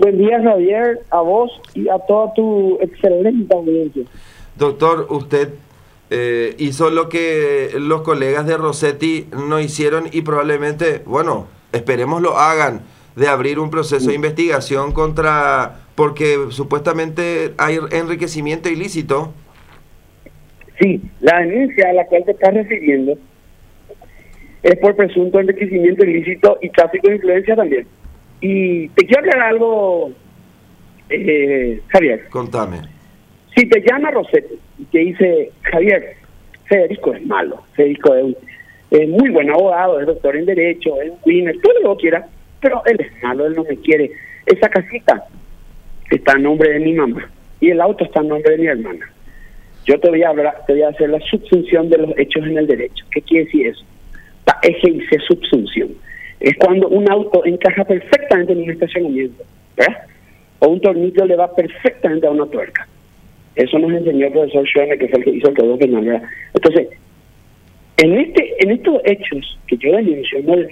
Buen día, Javier, a vos y a toda tu excelente audiencia. Doctor, usted hizo lo que los colegas de Rossetti no hicieron y probablemente, bueno, esperemos lo hagan, de abrir un proceso de investigación porque supuestamente hay enriquecimiento ilícito. Sí, la denuncia a la cual te estás refiriendo es por presunto enriquecimiento ilícito y tráfico de influencia también. Y te quiero aclarar algo, Javier. Contame. Si te llama Rossetti y te dice, Javier, Federico es malo, Federico es muy buen abogado, es doctor en Derecho, es un winner, todo lo que quieras, pero él es malo, él no me quiere. Esa casita está a nombre de mi mamá y el auto está a nombre de mi hermana. Yo te voy a hacer la subsunción de los hechos en el derecho. ¿Qué quiere decir eso? La EGIC subsunción. Es cuando un auto encaja perfectamente en un estacionamiento, ¿verdad? O un tornillo le va perfectamente a una tuerca. Eso nos enseñó el profesor Schoene, que fue el que hizo el Código Penal, ¿verdad? Entonces, en estos hechos que yo denuncio, no le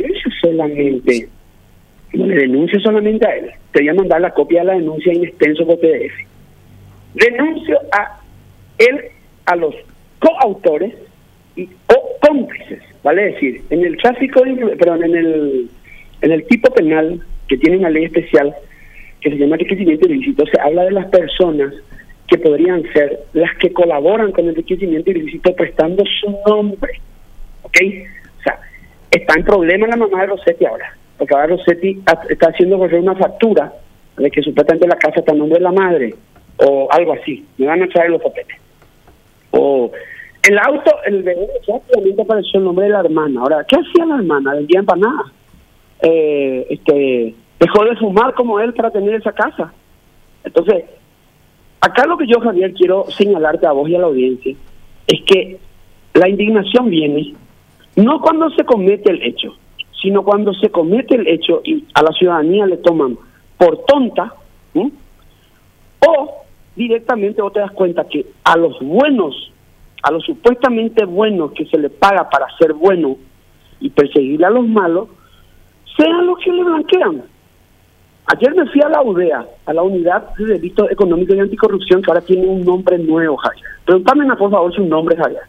denuncio solamente a él. Te voy a mandar la copia de la denuncia en extenso por PDF. Denuncio a él, a los coautores o cómplices, vale decir, en el tráfico, perdón, en el tipo penal que tiene una ley especial que se llama enriquecimiento ilícito, se habla de las personas que podrían ser las que colaboran con el enriquecimiento ilícito prestando su nombre, ¿ok? O sea, está en problema la mamá de Rossetti ahora, porque ahora Rossetti está haciendo correr una factura de que supuestamente la casa está en nombre de la madre, o algo así, me van a traer los papeles. O el auto, el bebé rápidamente apareció el nombre de la hermana. Ahora, ¿qué hacía la hermana? Vendía empanadas. Dejó de fumar como él para tener esa casa. Entonces, acá lo que yo, Javier, quiero señalarte a vos y a la audiencia es que la indignación viene no cuando se comete el hecho, sino cuando se comete el hecho y a la ciudadanía le toman por tonta, ¿sí? O directamente vos te das cuenta que a los buenos, a los supuestamente buenos que se le paga para ser bueno y perseguir a los malos, sean los que le blanquean. Ayer me fui a la UDEA, a la Unidad de Delitos Económicos y Anticorrupción, que ahora tiene un nombre nuevo, Javier. Pregúntame, por favor, su nombre, Javier.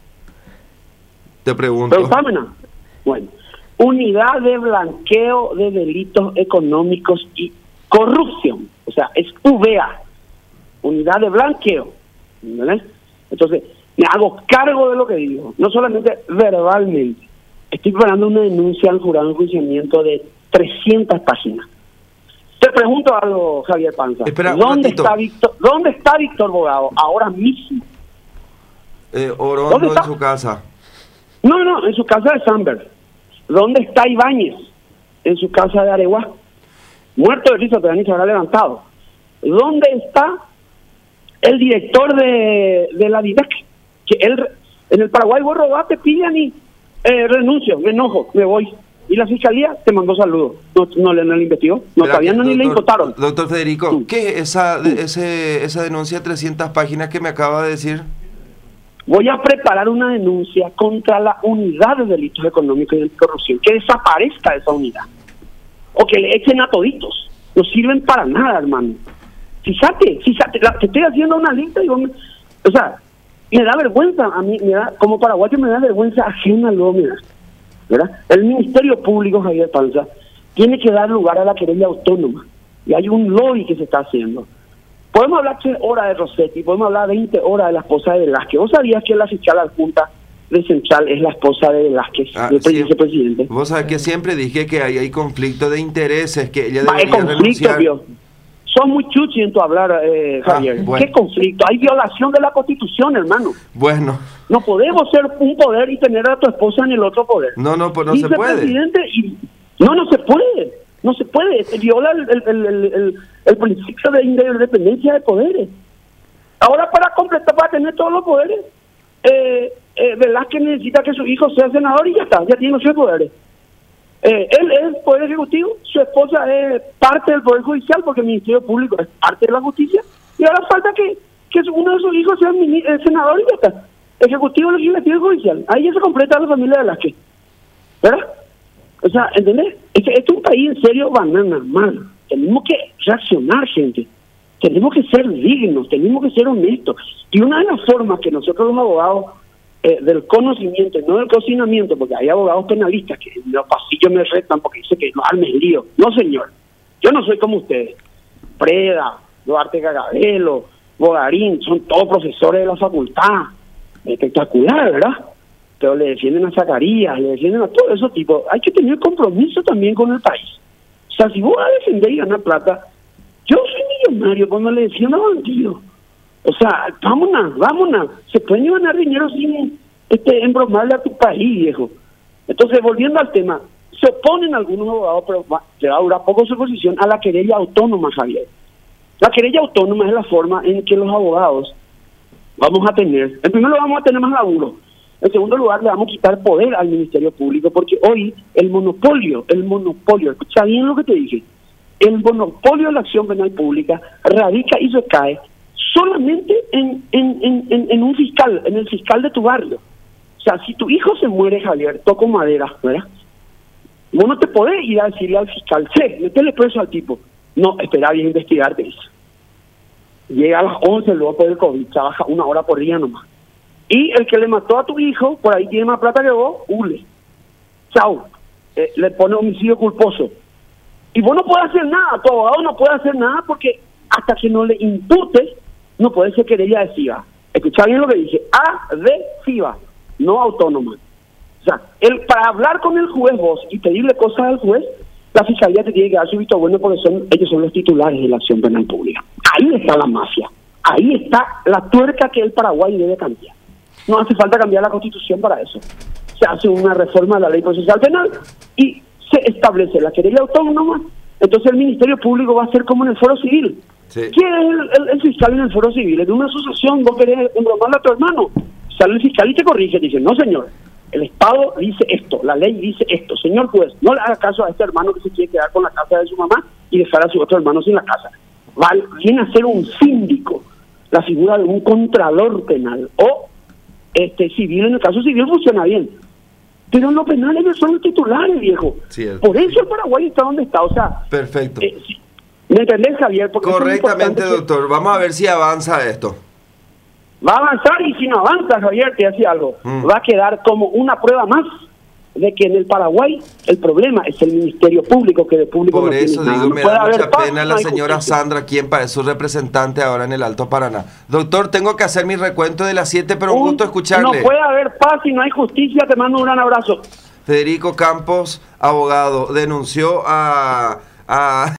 Te pregunto. Pregúntame. Bueno, Unidad de Blanqueo de Delitos Económicos y Corrupción. O sea, es UVEA. Unidad de Blanqueo. ¿Vale? Entonces, me hago cargo de lo que digo, no solamente verbalmente. Estoy preparando una denuncia al jurado de enjuiciamiento de 300 páginas. Te pregunto algo, Javier Panza. Espera, ¿Dónde está Víctor Bogado ahora mismo? Orondo en su casa. No, en su casa de Samberg. ¿Dónde está Ibáñez? En su casa de Areguá. Muerto de risa, todavía ni se habrá levantado. ¿Dónde está el director de la DIDAC? Que él, en el Paraguay vos robaste, pillan y renuncio, me enojo, me voy. Y la fiscalía te mandó saludos. No le investigó. No, todavía no, ni le imputaron. Doctor Federico, ¿qué es esa denuncia de 300 páginas que me acaba de decir? Voy a preparar una denuncia contra la Unidad de Delitos Económicos y Anticorrupción. Que desaparezca esa unidad. O que le echen a toditos. No sirven para nada, hermano. Fíjate, te estoy haciendo una lista y o sea, me da vergüenza a mí, como paraguayo me da vergüenza ajena luego, mira, ¿verdad? El Ministerio Público, Javier Panza, tiene que dar lugar a la querella autónoma y hay un lobby que se está haciendo. Podemos hablar 3 horas de Rossetti, podemos hablar 20 horas de la esposa de Velázquez. ¿Vos sabías que la fiscal adjunta de Central es la esposa de Velázquez, del vicepresidente? Vos sabés que siempre dije que hay conflicto de intereses, que ella debería renunciar. Conflicto, Son muy chuchi en tu hablar, Javier. Bueno. ¿Qué conflicto? Hay violación de la Constitución, hermano. Bueno. No podemos ser un poder y tener a tu esposa en el otro poder. Pues no se puede. No se puede. No se puede. Se viola el principio de independencia de poderes. Ahora, para completar, para tener todos los poderes, Velázquez necesita que su hijo sea senador y ya está, ya tiene los 6 poderes. Él es el Poder Ejecutivo, su esposa es parte del Poder Judicial porque el Ministerio Público es parte de la justicia y ahora falta que uno de sus hijos sea el senador y ya está. Ejecutivo, Legislativo y Judicial. Ahí ya se completa la familia de Velázquez. ¿Verdad? O sea, ¿entendés? Este es un país en serio banana, mal. tenemos que reaccionar, gente. Tenemos que ser dignos, tenemos que ser honestos. Y una de las formas que nosotros los abogados del conocimiento, no del cocinamiento, porque hay abogados penalistas que en los pasillos me retan porque dicen que no armes lío. No, señor. Yo no soy como ustedes. Preda, Duarte Cagabelo, Bogarín, son todos profesores de la facultad. Espectacular, ¿verdad? Pero le defienden a Zacarías, le defienden a todos esos tipos. Hay que tener compromiso también con el país. O sea, si vos vas a defender y ganar plata, yo soy millonario cuando le decían a bandido. O sea, vámonos. Se pueden ganar dinero sin embromarle a tu país, viejo. Entonces, volviendo al tema, se oponen algunos abogados, pero le va a durar poco su posición a la querella autónoma, Javier. La querella autónoma es la forma en que los abogados vamos a tener, en primer lugar vamos a tener más laburo, en segundo lugar le vamos a quitar poder al Ministerio Público, porque hoy el monopolio, escucha bien lo que te dije, el monopolio de la acción penal pública radica y se cae solamente en un fiscal, en el fiscal de tu barrio. O sea, si tu hijo se muere, Javier, toco madera, ¿verdad? Vos no te podés ir a decirle al fiscal, métele preso al tipo. No, espera bien investigarte eso. Llega a las 11 luego por el COVID, trabaja 1 hora por día nomás. Y el que le mató a tu hijo, por ahí tiene más plata que vos, hule. Chao. Le pone homicidio culposo. Y vos no podés hacer nada, tu abogado no puede hacer nada porque hasta que no le imputes, no puede ser querella adhesiva. Escuchá bien lo que dije, adhesiva, no autónoma. O sea, para hablar con el juez vos y pedirle cosas al juez, la fiscalía te tiene que dar su visto bueno porque ellos son los titulares de la acción penal pública. Ahí está la mafia. Ahí está la tuerca que el Paraguay debe cambiar. No hace falta cambiar la Constitución para eso. Se hace una reforma de la Ley Procesal Penal y se establece la querella autónoma. Entonces el Ministerio Público va a ser como en el Foro Civil. Sí. ¿Quién es el fiscal en el Foro Civil? Es de una asociación, vos querés embromarle a tu hermano. Sale el fiscal y te corrige, dice, no señor, el Estado dice esto, la ley dice esto. Señor juez, no le haga caso a este hermano que se quiere quedar con la casa de su mamá y dejar a su otro hermano sin la casa. Viene a ser un síndico, la figura de un contralor penal o civil. En el caso civil funciona bien, pero en lo penal ellos son los titulares, viejo. Cierto. Por eso el Paraguay está donde está. O sea, perfecto. ¿Me entendés, Javier? Porque correctamente, doctor. Vamos a ver si avanza esto. Va a avanzar y si no avanza, Javier, te decía algo, va a quedar como una prueba más de que en el Paraguay el problema es el Ministerio Público, que de público por no eso tiene digo, nada. me da mucha pena la señora Sandra, quien es su representante ahora en el Alto Paraná. Doctor, tengo que hacer mi recuento de las 7, pero un gusto escucharle. No puede haber paz si no hay justicia, te mando un gran abrazo. Federico Campos, abogado, denunció a